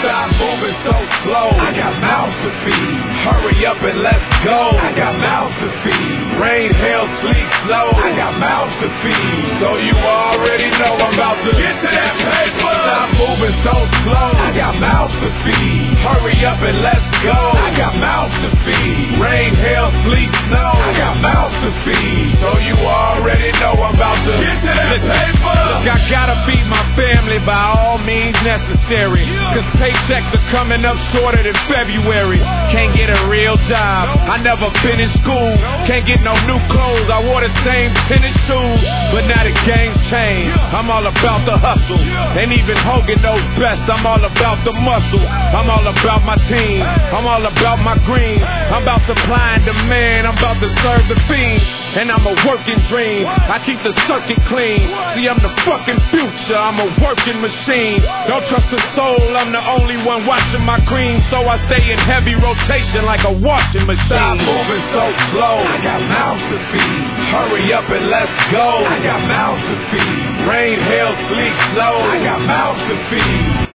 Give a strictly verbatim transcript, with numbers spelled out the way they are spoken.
Stop moving so slow. I got mouths to feed. Hurry up and let's go. I got mouths to feed. Rain, hail, sleet, snow. I got mouths to feed. So you already know I'm about to get to that paper. Stop moving so slow. I got mouths to feed. Hurry up and let's go. I got mouths to feed. Rain, hail, sleet, snow. I got mouths to feed. So you already know I'm about to get to that paper. Look, I gotta feed my family by all means necessary. Cause paychecks are coming up shorter than February. Can't get a real job. I never been in school. Can't get no new clothes. I wore the same tennis shoes. But now the game's changed. I'm all about the hustle. Ain't even Hogan knows best. I'm all about the muscle. I'm all about my team. I'm all about my green. I'm about supply and demand. I'm about to serve the fiend. And I'm a working dream. I keep the circuit clean. See, I'm the fucking future. I'm a working machine. Don't trust a soul. I'm the only one watching my cream. So I stay in heavy rotation like a washing machine. Stop moving so slow. I got mouths to feed. Hurry up and let's go. I got mouths to feed. Rain, hail, sleet, snow. I got mouths to feed.